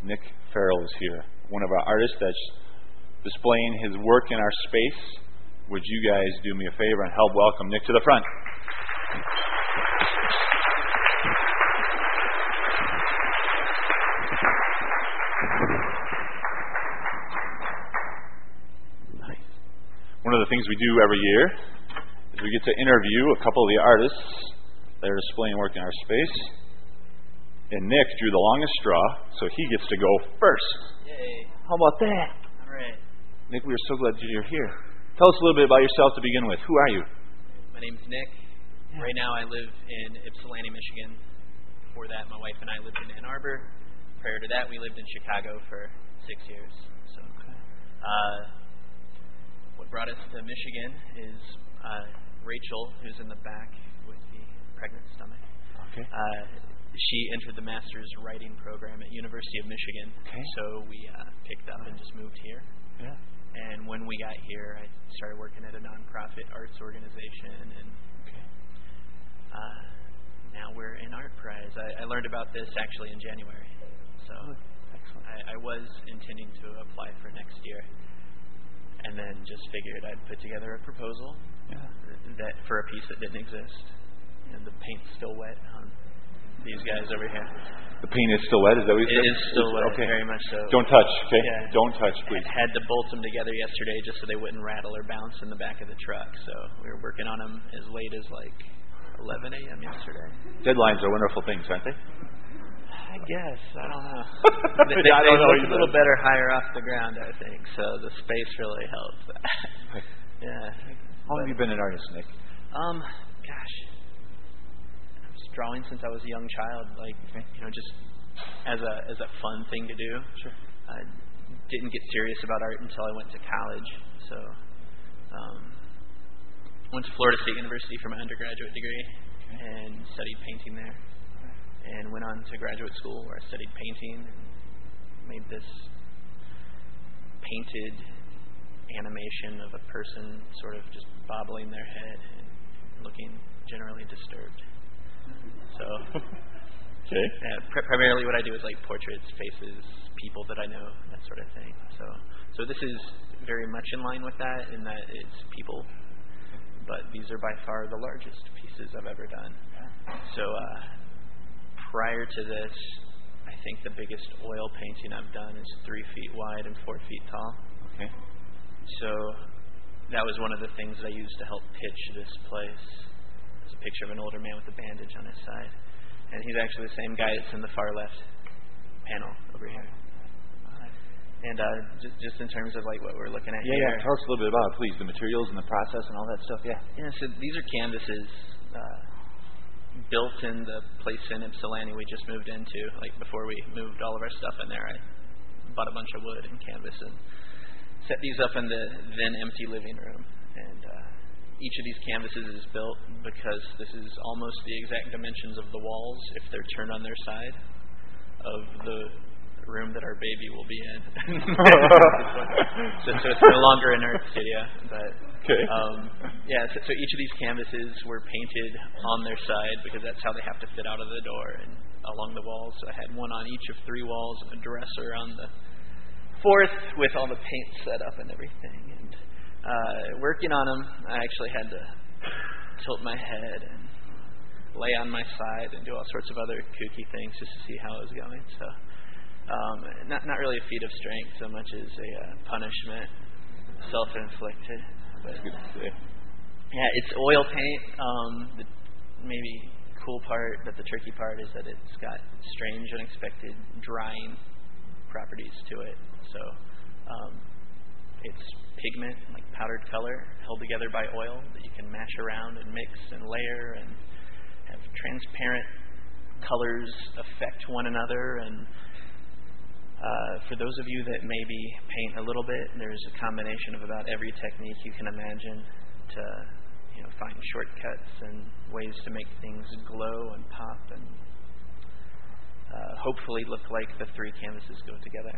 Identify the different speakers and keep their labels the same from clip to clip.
Speaker 1: Nick Farrell is here, one of our artists that's displaying his work in our space. Would you guys do me a favor and help welcome Nick to the front? Nice. One of the things we do every year is we get to interview a couple of the artists that are displaying work in our space. And Nick drew the longest straw, so he gets to go first.
Speaker 2: Yay.
Speaker 1: How about that?
Speaker 2: All right.
Speaker 1: Nick, we are so glad you're here. Tell us a little bit about yourself to begin with. Who are you?
Speaker 2: My name's Nick. Yeah. Right now I live in Ypsilanti, Michigan. Before that, my wife and I lived in Ann Arbor. Prior to that, we lived in Chicago for 6 years. So, what brought us to Michigan is Rachel, who's in the back with the pregnant stomach.
Speaker 1: Okay.
Speaker 2: She entered the master's writing program at University of Michigan.
Speaker 1: Okay.
Speaker 2: So we picked up and just moved here.
Speaker 1: Yeah.
Speaker 2: And when we got here, I started working at a nonprofit arts organization, and now we're in Art Prize. I learned about this actually in January. So
Speaker 1: excellent.
Speaker 2: I was intending to apply for next year, and then just figured I'd put together a proposal that for a piece that didn't exist. And the paint's still wet on these guys over here.
Speaker 1: The paint is still wet? Is that what you said?
Speaker 2: It is still wet,
Speaker 1: okay.
Speaker 2: Very much so.
Speaker 1: Don't touch, okay?
Speaker 2: Yeah.
Speaker 1: Don't touch, please.
Speaker 2: I had to bolt them together yesterday just so they wouldn't rattle or bounce in the back of the truck. So we were working on them as late as like 11 a.m. yesterday.
Speaker 1: Deadlines are wonderful things, aren't they?
Speaker 2: I guess. I don't know. They
Speaker 1: I don't know
Speaker 2: look a little better higher off the ground, I think. So the space really helps that. Yeah.
Speaker 1: How long have you been an artist, Nick?
Speaker 2: Gosh. Drawing since I was a young child, just as a fun thing to do.
Speaker 1: Sure.
Speaker 2: I didn't get serious about art until I went to college. So, went to Florida State University for my undergraduate degree and studied painting there. And went on to graduate school where I studied painting and made this painted animation of a person sort of just bobbling their head and looking generally disturbed. So, primarily what I do is like portraits, faces, people that I know, that sort of thing. So this is very much in line with that, in that it's people, but these are by far the largest pieces I've ever done. So prior to this, I think the biggest oil painting I've done is 3 feet wide and 4 feet tall.
Speaker 1: Okay.
Speaker 2: So that was one of the things that I used to help pitch this place. There's a picture of an older man with a bandage on his side. And he's actually the same guy that's in the far left panel over here. And just in terms of like what we're looking at here.
Speaker 1: Yeah. Tell us a little bit about it, please. The materials and the process and all that stuff. Yeah.
Speaker 2: Yeah, so these are canvases built in the place in Ypsilanti we just moved into. Like before we moved all of our stuff in there, I bought a bunch of wood and canvas and set these up in the then empty living room. And each of these canvases is built because this is almost the exact dimensions of the walls if they're turned on their side of the room that our baby will be in. so it's no longer an art studio, but so each of these canvases were painted on their side because that's how they have to fit out of the door and along the walls. So I had one on each of 3 walls and a dresser on the 4th with all the paint set up and everything. And working on them, I actually had to tilt my head and lay on my side and do all sorts of other kooky things just to see how it was going. So not really a feat of strength so much as a punishment, self-inflicted. But yeah, it's oil paint. The maybe cool part, but the tricky part is that it's got strange, unexpected drying properties to it. So it's pigment, like powdered color, held together by oil that you can mash around and mix and layer and have transparent colors affect one another. And for those of you that maybe paint a little bit, there's a combination of about every technique you can imagine to find shortcuts and ways to make things glow and pop and hopefully look like the 3 canvases go together.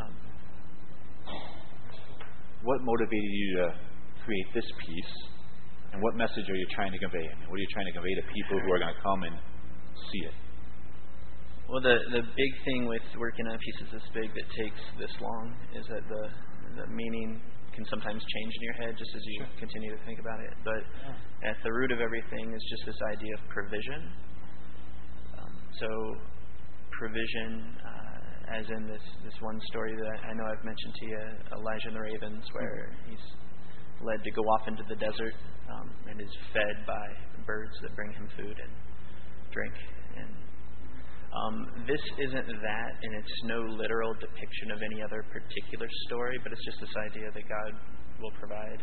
Speaker 1: What motivated you to create this piece, and what message are you trying to convey? I mean, what are you trying to convey to people who are going to come and see it?
Speaker 2: Well, the big thing with working on pieces this big that takes this long is that the meaning can sometimes change in your head just as you continue to think about it. But at the root of everything is just this idea of provision. So provision, as in this one story that I know I've mentioned to you, Elijah and the ravens, where he's led to go off into the desert and is fed by birds that bring him food and drink. And this isn't that, and it's no literal depiction of any other particular story, but it's just this idea that God will provide.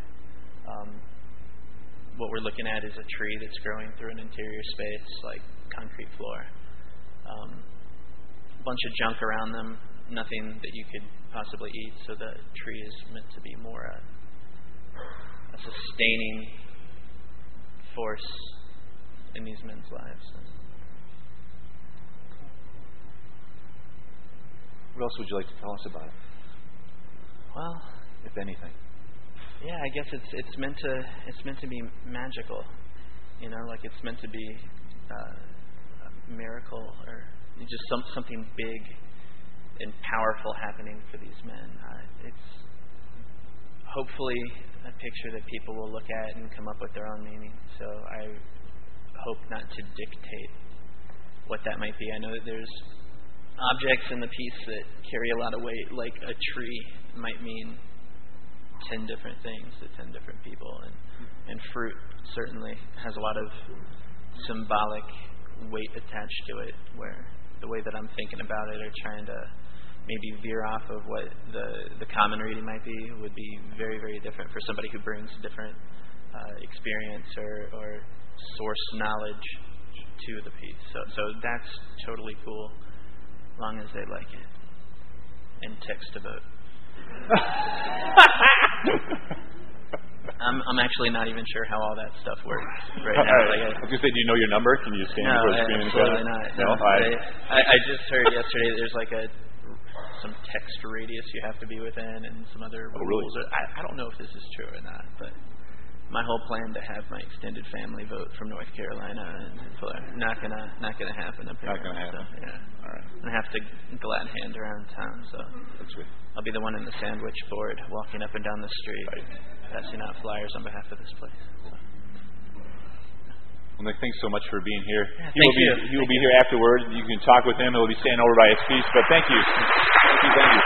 Speaker 2: What we're looking at is a tree that's growing through an interior space, like concrete floor. A bunch of junk around them, nothing that you could possibly eat, so the tree is meant to be more a sustaining force in these men's lives.
Speaker 1: What else would you like to tell us about it?
Speaker 2: Well,
Speaker 1: if anything.
Speaker 2: Yeah, I guess it's meant to be magical. Like it's meant to be a miracle or just something big and powerful happening for these men. It's hopefully a picture that people will look at and come up with their own meaning. So I hope not to dictate what that might be. I know that there's objects in the piece that carry a lot of weight, like a tree might mean 10 different things to 10 different people, and fruit certainly has a lot of symbolic weight attached to it, where the way that I'm thinking about it or trying to maybe veer off of what the common reading might be would be very, very different for somebody who brings different experience or source knowledge to the piece. So that's totally cool, as long as they like it and text a vote. I'm actually not even sure how all that stuff works right now.
Speaker 1: I was going to say, do you know your number? Can you stand before the screen and say
Speaker 2: absolutely not. No, I just heard yesterday there's like some text radius you have to be within and some other rules.
Speaker 1: Really?
Speaker 2: I don't know if this is true or not, but my whole plan to have my extended family vote from North Carolina and not gonna happen up here.
Speaker 1: Not gonna happen.
Speaker 2: So, yeah.
Speaker 1: All right.
Speaker 2: I'm gonna have to glad hand around town. So
Speaker 1: that's sweet.
Speaker 2: I'll be the one in the sandwich board, walking up and down the street, passing out flyers on behalf of this place. So.
Speaker 1: Well, Nick, thanks so much for being here.
Speaker 2: Yeah,
Speaker 1: he will be here afterward. You can talk with him. He'll be staying over by his piece. But thank you. Thank you.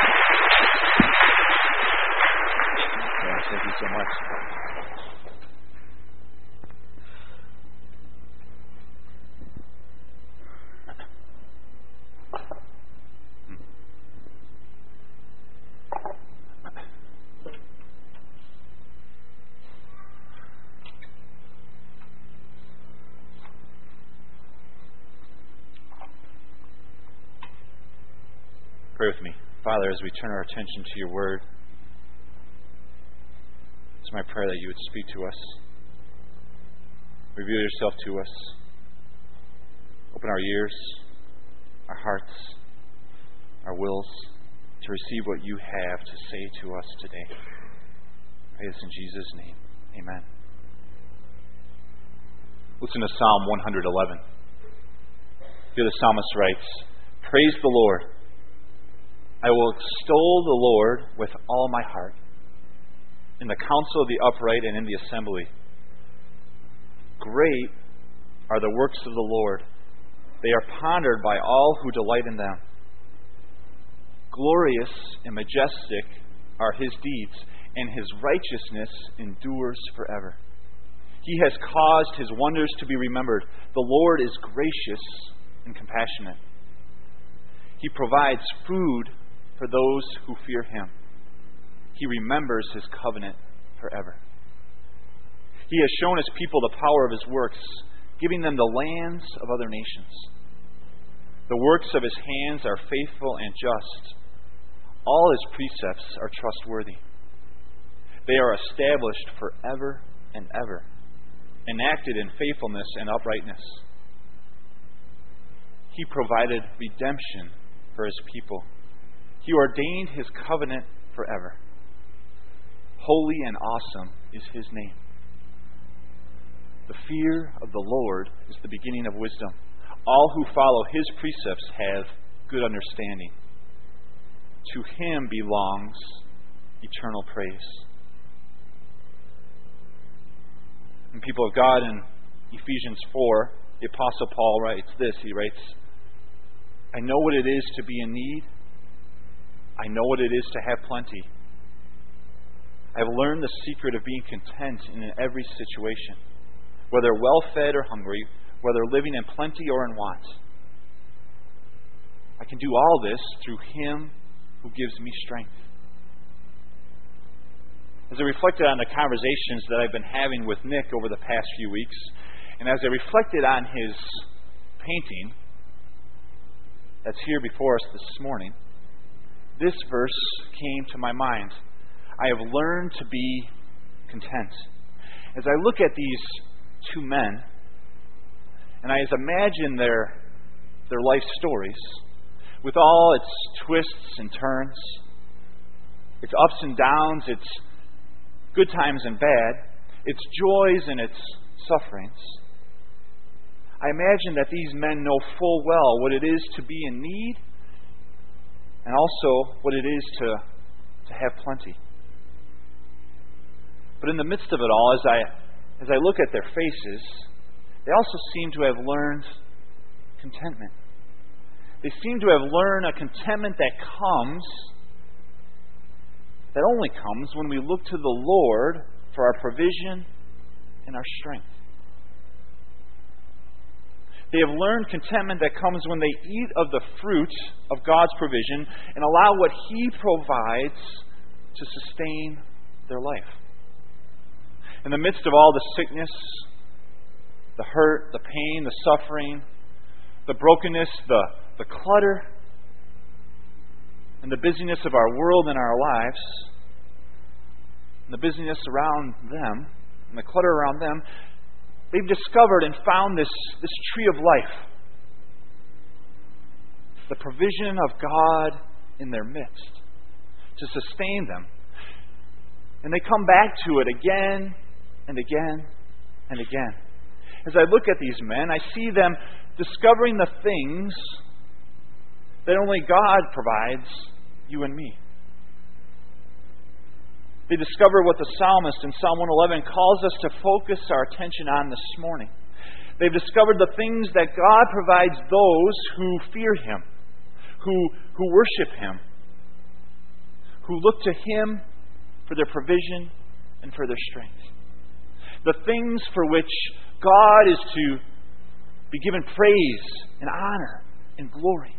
Speaker 1: Yes, thank you so much. Pray with me. Father, as we turn our attention to your word, it's my prayer that you would speak to us, reveal yourself to us, open our ears, our hearts, our wills to receive what you have to say to us today. I pray this in Jesus' name. Amen. Listen to Psalm 111. Here the psalmist writes, "Praise the Lord. I will extol the Lord with all my heart, in the council of the upright and in the assembly. Great are the works of the Lord. They are pondered by all who delight in them. Glorious and majestic are his deeds, and his righteousness endures forever. He has caused his wonders to be remembered. The Lord is gracious and compassionate. He provides food for those who fear him. He remembers his covenant forever. He has shown his people the power of his works, giving them the lands of other nations. The works of his hands are faithful and just. All his precepts are trustworthy. They are established forever and ever, enacted in faithfulness and uprightness. He provided redemption for his people. He ordained his covenant forever. Holy and awesome is his name. The fear of the Lord is the beginning of wisdom. All who follow His precepts have good understanding. To Him belongs eternal praise. And people of God, in Ephesians 4, the Apostle Paul writes this. He writes, I know what it is to be in need. I know what it is to have plenty. I have learned the secret of being content in every situation, whether well-fed or hungry, whether living in plenty or in want. I can do all this through Him who gives me strength. As I reflected on the conversations that I've been having with Nick over the past few weeks, and as I reflected on his painting that's here before us this morning, this verse came to my mind. I have learned to be content. As I look at these two men, and I imagine their life stories, with all its twists and turns, its ups and downs, its good times and bad, its joys and its sufferings, I imagine that these men know full well what it is to be in need and also what it is to have plenty. But in the midst of it all, as I look at their faces, they also seem to have learned contentment. They seem to have learned a contentment that only comes when we look to the Lord for our provision and our strength. They have learned contentment that comes when they eat of the fruit of God's provision and allow what He provides to sustain their life. In the midst of all the sickness, the hurt, the pain, the suffering, the brokenness, the clutter, and the busyness of our world and our lives, and the busyness around them, and the clutter around them, they've discovered and found this tree of life. The provision of God in their midst to sustain them. And they come back to it again and again and again. As I look at these men, I see them discovering the things that only God provides you and me. They discover what the psalmist in Psalm 111 calls us to focus our attention on this morning. They've discovered the things that God provides those who fear Him, who worship Him, who look to Him for their provision and for their strength. The things for which God is to be given praise and honor and glory.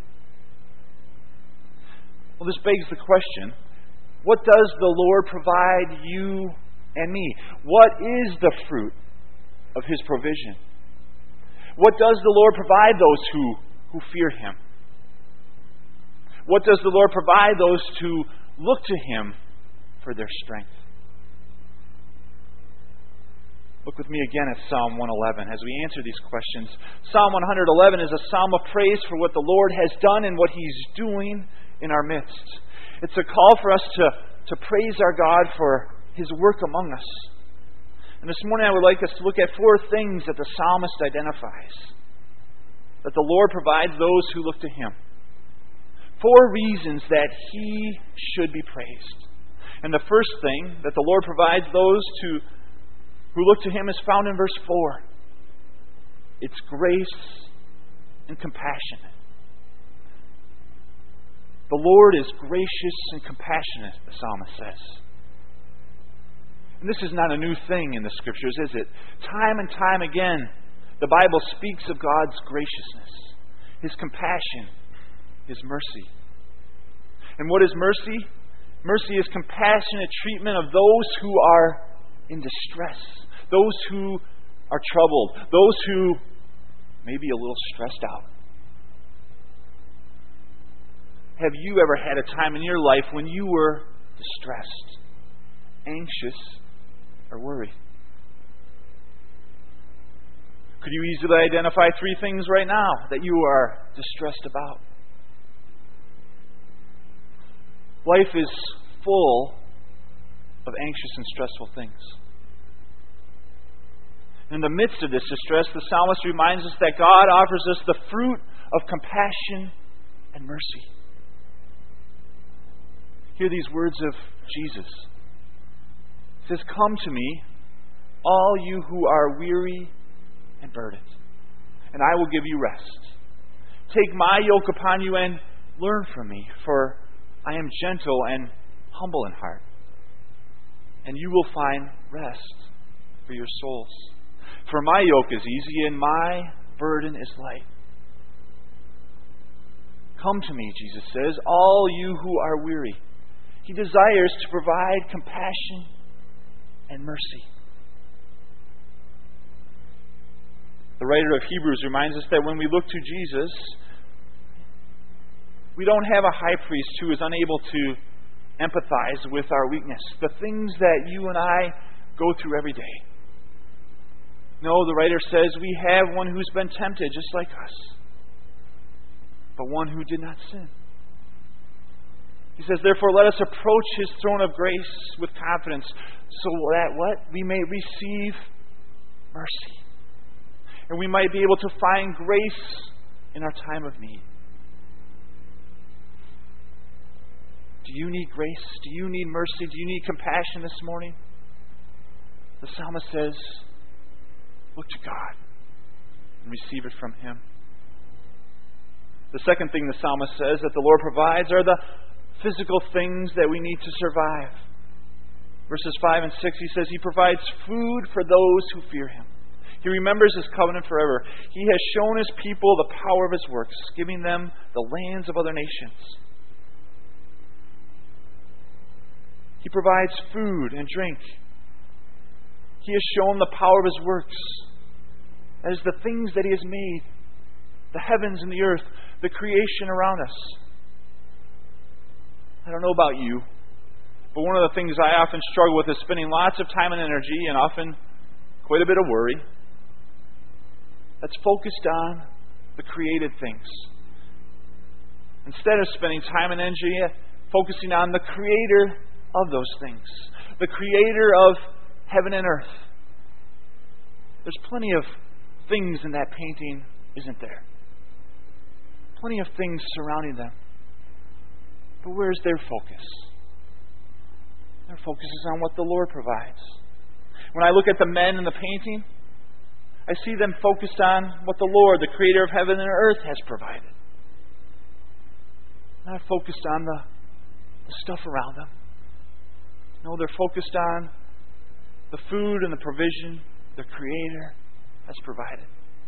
Speaker 1: Well, this begs the question, what does the Lord provide you and me? What is the fruit of His provision? What does the Lord provide those who fear Him? What does the Lord provide those who look to Him for their strength? Look with me again at Psalm 111 as we answer these questions. Psalm 111 is a psalm of praise for what the Lord has done and what He's doing in our midst. It's a call for us to praise our God for His work among us. And this morning I would like us to look at 4 things that the psalmist identifies that the Lord provides those who look to Him. 4 reasons that He should be praised. And the first thing that the Lord provides those who look to Him is found in verse 4. It's grace and compassionate. The Lord is gracious and compassionate, the psalmist says. And this is not a new thing in the Scriptures, is it? Time and time again, the Bible speaks of God's graciousness, His compassion, His mercy. And what is mercy? Mercy is compassionate treatment of those who are in distress, those who are troubled, those who may be a little stressed out. Have you ever had a time in your life when you were distressed, anxious, or worried? Could you easily identify 3 things right now that you are distressed about? Life is full of anxious and stressful things. In the midst of this distress, the psalmist reminds us that God offers us the fruit of compassion and mercy. Hear these words of Jesus. He says, "Come to me, all you who are weary and burdened, and I will give you rest. Take my yoke upon you and learn from me, for I am gentle and humble in heart, and you will find rest for your souls. For my yoke is easy and my burden is light." Come to me, Jesus says, all you who are weary. He desires to provide compassion and mercy. The writer of Hebrews reminds us that when we look to Jesus, we don't have a high priest who is unable to empathize with our weakness, the things that you and I go through every day. No, the writer says we have one who's been tempted just like us, but one who did not sin. He says, therefore, let us approach His throne of grace with confidence, so that what? We may receive mercy. And we might be able to find grace in our time of need. Do you need grace? Do you need mercy? Do you need compassion this morning? The psalmist says, look to God and receive it from Him. The second thing the psalmist says that the Lord provides are the physical things that we need to survive. Verses 5 and 6, he says He provides food for those who fear Him. He remembers His covenant forever. He has shown His people the power of His works, giving them the lands of other nations. He provides food and drink. He has shown the power of His works. That is the things that He has made, the heavens and the earth, the creation around us. I don't know about you, but one of the things I often struggle with is spending lots of time and energy, and often quite a bit of worry, that's focused on the created things, instead of spending time and energy focusing on the Creator of those things, the Creator of heaven and earth. There's plenty of things in that painting, isn't there? Plenty of things surrounding them. But where's their focus? Their focus is on what the Lord provides. When I look at the men in the painting, I see them focused on what the Lord, the Creator of heaven and earth, has provided. Not focused on the stuff around them. No, they're focused on the food and the provision the Creator has provided.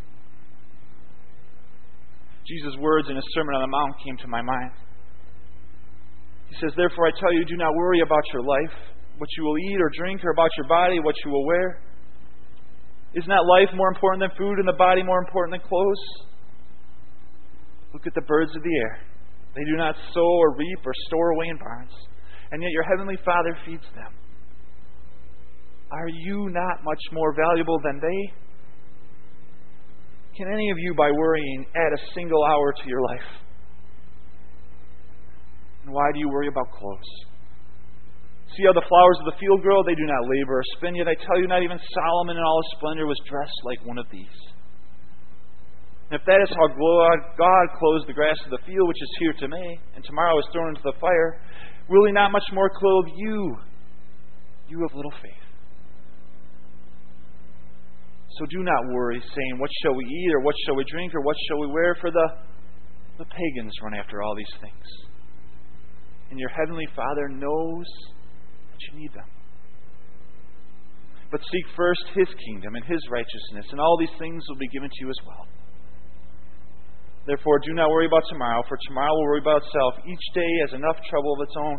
Speaker 1: Jesus' words in His Sermon on the Mount came to my mind. He says, therefore I tell you, do not worry about your life, what you will eat or drink, or about your body, what you will wear. Is not life more important than food, and the body more important than clothes? Look at the birds of the air. They do not sow or reap or store away in barns, and yet your heavenly Father feeds them. Are you not much more valuable than they? Can any of you, by worrying, add a single hour to your life? And why do you worry about clothes? See how the flowers of the field grow? They do not labor or spin, yet I tell you, not even Solomon in all his splendor was dressed like one of these. And if that is how God clothes the grass of the field, which is here today, and tomorrow is thrown into the fire, will He not much more clothe you, you of little faith? So do not worry, saying, what shall we eat, or what shall we drink, or what shall we wear? For the pagans run after all these things. And your heavenly Father knows that you need them. But seek first His kingdom and His righteousness, and all these things will be given to you as well. Therefore, do not worry about tomorrow, for tomorrow will worry about itself. Each day has enough trouble of its own.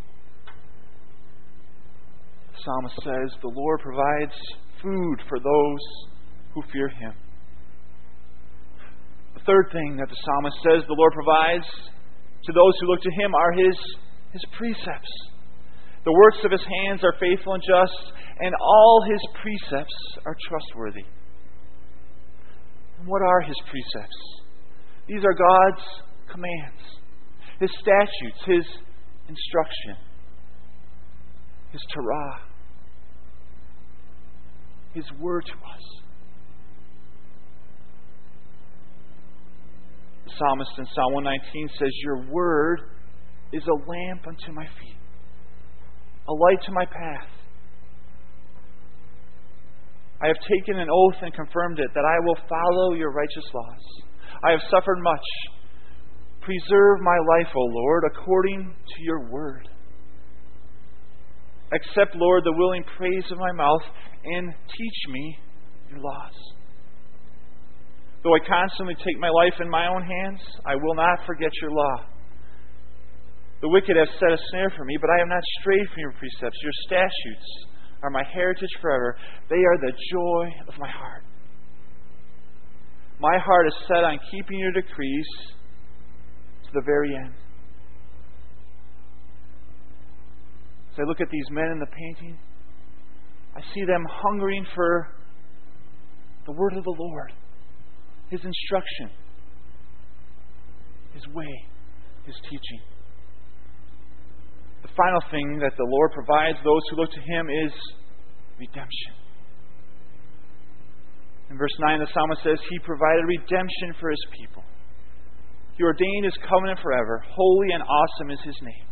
Speaker 1: The psalmist says, the Lord provides food for those who fear Him. The third thing that the psalmist says the Lord provides to those who look to Him are His precepts. The works of His hands are faithful and just, and all His precepts are trustworthy. And what are His precepts? These are God's commands, His statutes, His instruction, His Torah, His word to us. The psalmist in Psalm 119 says, "Your word is a lamp unto my feet, a light to my path. I have taken an oath and confirmed it, that I will follow your righteous laws. I have suffered much. Preserve my life, O Lord, according to your word. Accept, Lord, the willing praise of my mouth, and teach me your laws. Though I constantly take my life in my own hands, I will not forget your law. The wicked have set a snare for me, but I have not strayed from your precepts. Your statutes are my heritage forever. They are the joy of my heart. My heart is set on keeping your decrees to the very end." As I look at these men in the painting, I see them hungering for the word of the Lord, His instruction, His way, His teaching. The final thing that the Lord provides those who look to Him is redemption. In verse 9, the psalmist says, "He provided redemption for His people. He ordained His covenant forever. Holy and awesome is His name."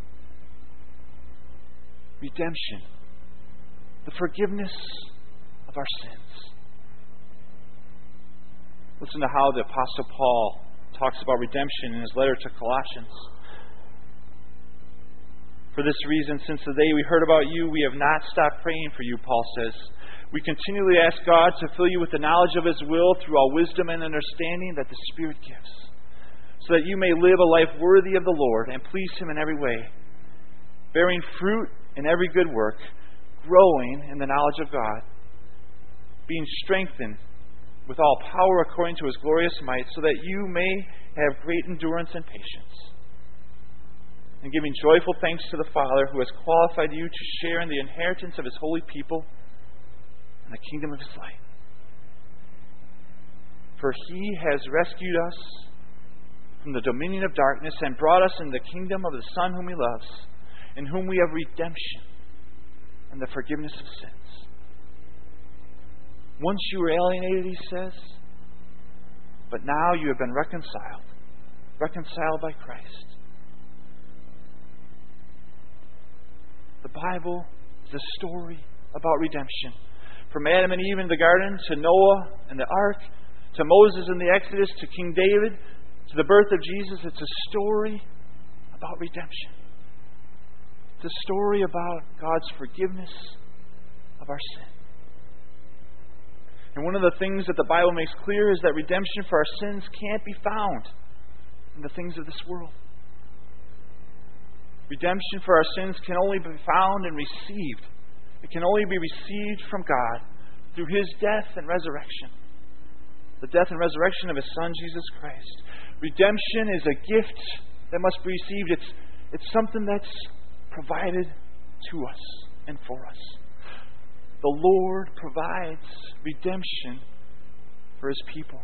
Speaker 1: Redemption. The forgiveness of our sins. Listen to how the Apostle Paul talks about redemption in his letter to Colossians. "For this reason, since the day we heard about you, we have not stopped praying for you," Paul says. "We continually ask God to fill you with the knowledge of His will through all wisdom and understanding that the Spirit gives, so that you may live a life worthy of the Lord and please Him in every way, bearing fruit in every good work, growing in the knowledge of God, being strengthened with all power according to His glorious might, so that you may have great endurance and patience, and giving joyful thanks to the Father who has qualified you to share in the inheritance of His holy people and the kingdom of His light. For He has rescued us from the dominion of darkness and brought us into the kingdom of the Son whom He loves, in whom we have redemption and the forgiveness of sins." Once you were alienated, he says, but now you have been reconciled by Christ. The Bible is a story about redemption. From Adam and Eve in the garden, to Noah and the ark, to Moses in the Exodus, to King David, to the birth of Jesus, it's a story about redemption. It's a story about God's forgiveness of our sin. And one of the things that the Bible makes clear is that redemption for our sins can't be found in the things of this world. Redemption for our sins can only be found and received. It can only be received from God through His death and resurrection. The death and resurrection of His Son, Jesus Christ. Redemption is a gift that must be received. It's something that's provided to us and for us. The Lord provides redemption for His people.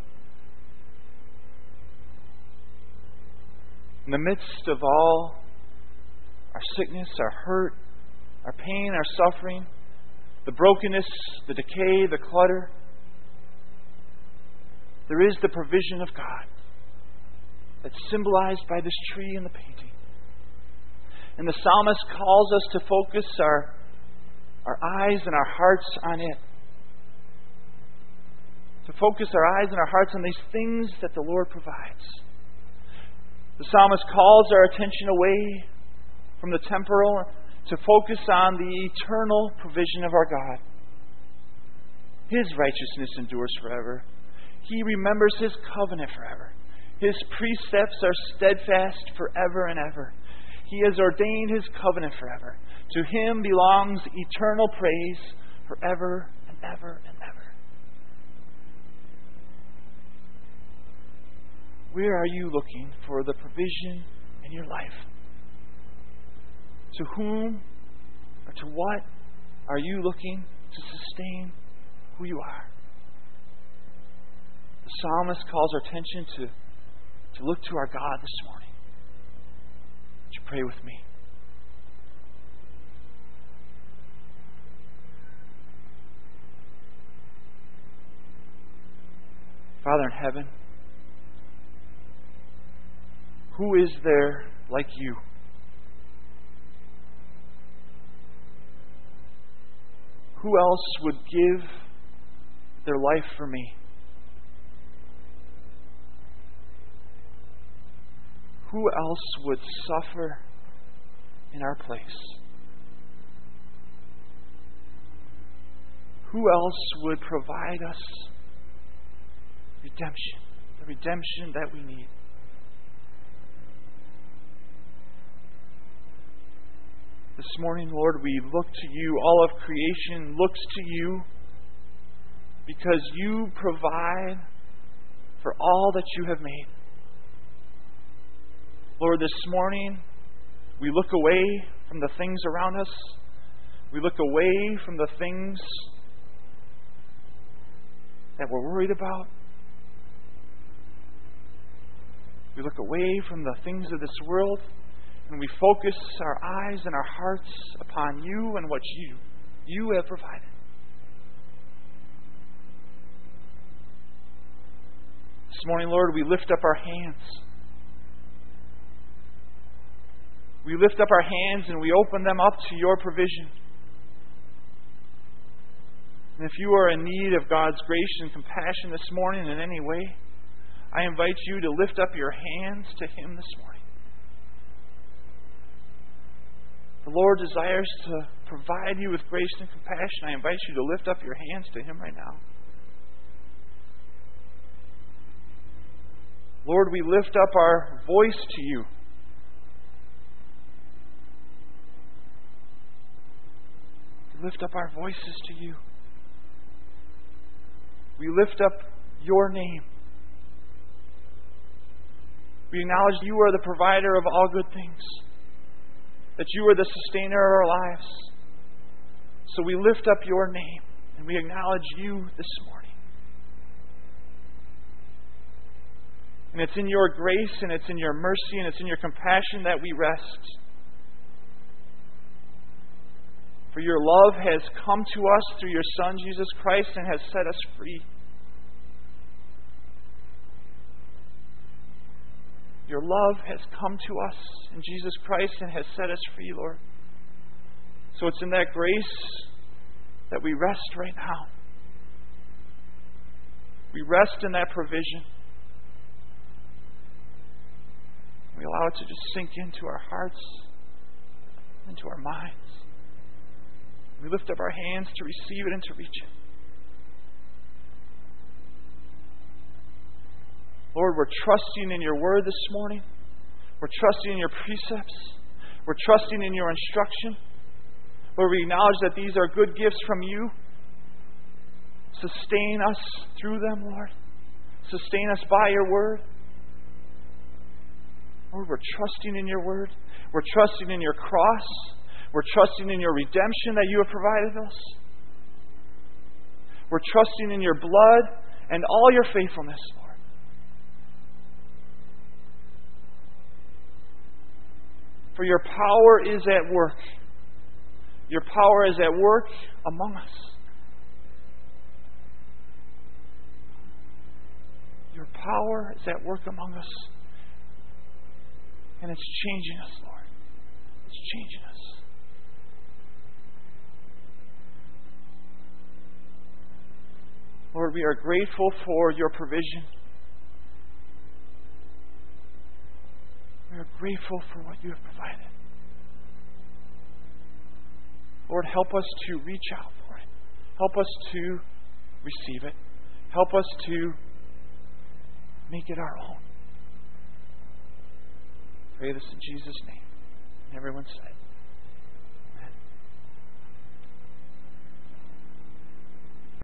Speaker 1: In the midst of all our sickness, our hurt, our pain, our suffering, the brokenness, the decay, the clutter, there is the provision of God that's symbolized by this tree in the painting. And the psalmist calls us to focus our eyes and our hearts on it. To focus our eyes and our hearts on these things that the Lord provides. The psalmist calls our attention away from the temporal to focus on the eternal provision of our God. His righteousness endures forever. He remembers His covenant forever. His precepts are steadfast forever and ever. He has ordained His covenant forever. To Him belongs eternal praise forever and ever and ever. Where are you looking for the provision in your life? To whom or to what are you looking to sustain who you are? The psalmist calls our attention to look to our God this morning. Would you pray with me? Father in heaven, Who is there like you? Who else would give their life for me? Who else would suffer in our place? Who else would provide us redemption, the redemption that we need? This morning, Lord, we look to you. All of creation looks to you because you provide for all that you have made. Lord, this morning, we look away from the things around us. We look away from the things that we're worried about. We look away from the things of this world, and we focus our eyes and our hearts upon you and what you have provided. This morning, Lord, we lift up our hands. We lift up our hands and we open them up to your provision. And if you are in need of God's grace and compassion this morning in any way, I invite you to lift up your hands to Him this morning. The Lord desires to provide you with grace and compassion. I invite you to lift up your hands to Him right now. Lord, we lift up our voice to you. We lift up our voices to you. We lift up your name. We acknowledge you are the provider of all good things, that you are the sustainer of our lives. So we lift up your name and we acknowledge you this morning. And it's in your grace and it's in your mercy and it's in your compassion that we rest. For your love has come to us through your Son, Jesus Christ, and has set us free. Your love has come to us in Jesus Christ and has set us free, Lord. So it's in that grace that we rest right now. We rest in that provision. We allow it to just sink into our hearts, into our minds. We lift up our hands to receive it and to reach it. Lord, we're trusting in your word this morning. We're trusting in your precepts. We're trusting in your instruction. Lord, we acknowledge that these are good gifts from you. Sustain us through them, Lord. Sustain us by your word. Lord, we're trusting in your word. We're trusting in your cross. We're trusting in your redemption that you have provided us. We're trusting in your blood and all your faithfulness, Lord. For your power is at work. Your power is at work among us. Your power is at work among us. And it's changing us, Lord. It's changing us. Lord, we are grateful for your provision. We are grateful for what you have provided. Lord, help us to reach out for it. Help us to receive it. Help us to make it our own. Pray this in Jesus' name. And everyone said,